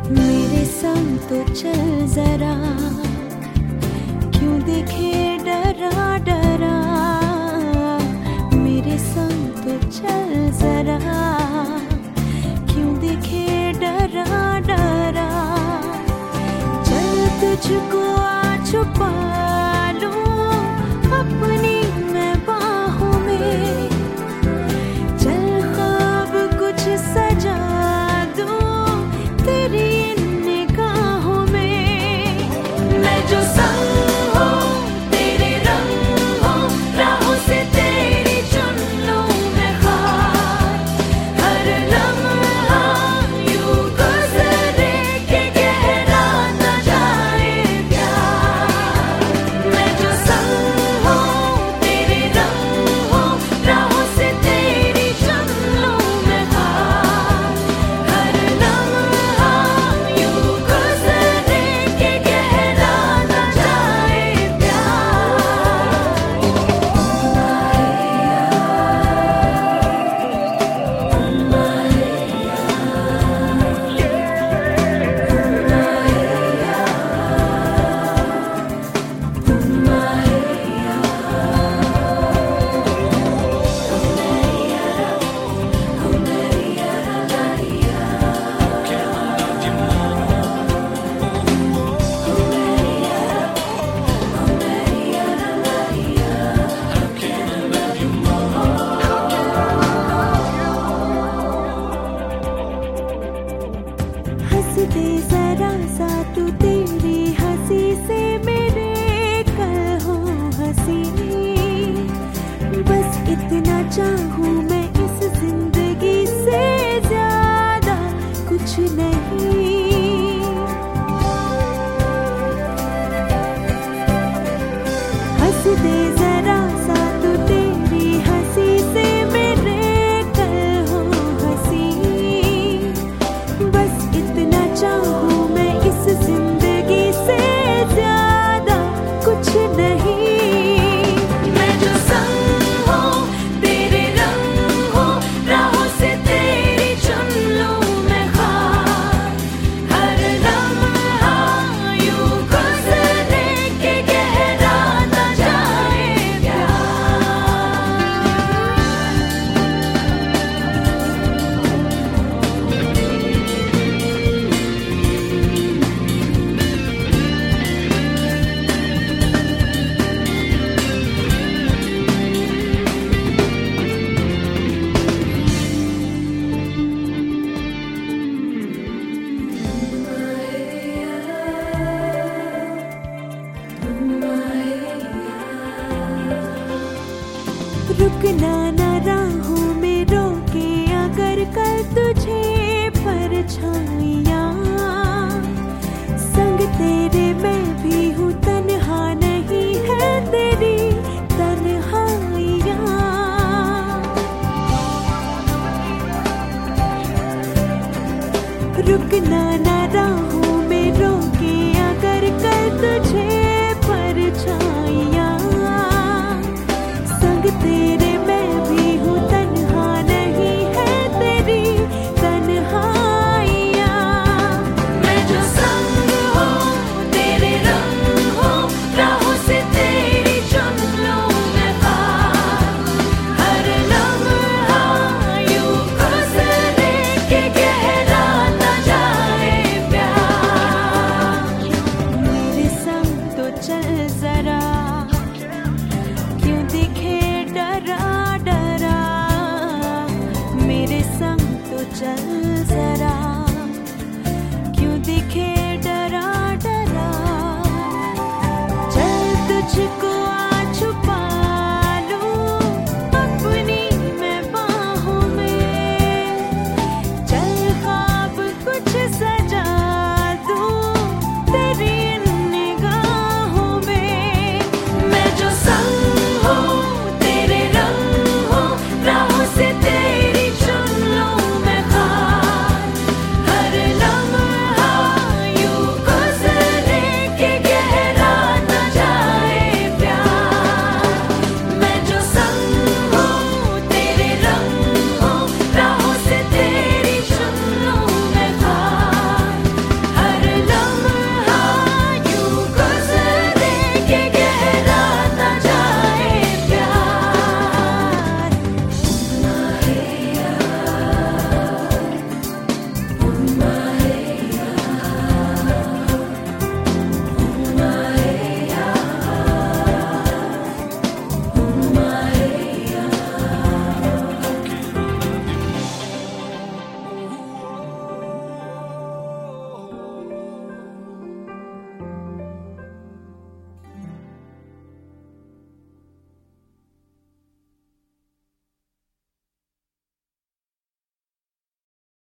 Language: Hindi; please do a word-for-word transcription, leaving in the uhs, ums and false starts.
मेरे संग तो चल जरा, क्यों देखे डरा डरा। मेरे संग तो चल जरा, क्यों देखे डरा डरा। चल तुझको आ छुपा लूं अपनी मैं बाहों में। चल ख्वाब कुछ सजा दूं तेरी इन निगाहों में। मैं जो संग हूँ तेरे रंग हूँ, राहों से तेरी चुन लूं मैं खार। हर लम्हा यूं गुजरे के गहरा न जाए प्यार। मैं जो संग हूँ तेरे रंग हूँ, राहों से तेरी चुन लूं मैं खार। हर लम्हा यूं गुजरे के गहरा न जाए प्यार। हंस दे जरा सा तू तेरी हंसी से मेरे कल हो हंसी। बस इतना चाहूं मैं इस जिंदगी से ज्यादा कुछ नहीं। हंस दे जरा सा तू तेरी हंसी से मेरे कल हो हंसी। बस इतना चाहूं मैं इस जिंदगी से ज्यादा कुछ नहीं। मैं जो संग हूँ तेरे रंग हूँ, राहों से तेरी चुन लूं मैं खार। हर लम्हा यूं गुजरे के गहरा न जाए प्यार। रुकना न राहों में रोके अगर कल तुझे परछाइयाँ। संग तेरे मैं भी हूँ, तन्हा नहीं है तेरी तन्हाइयाँ। रुकना न राहों में रोके अगर कल तुझे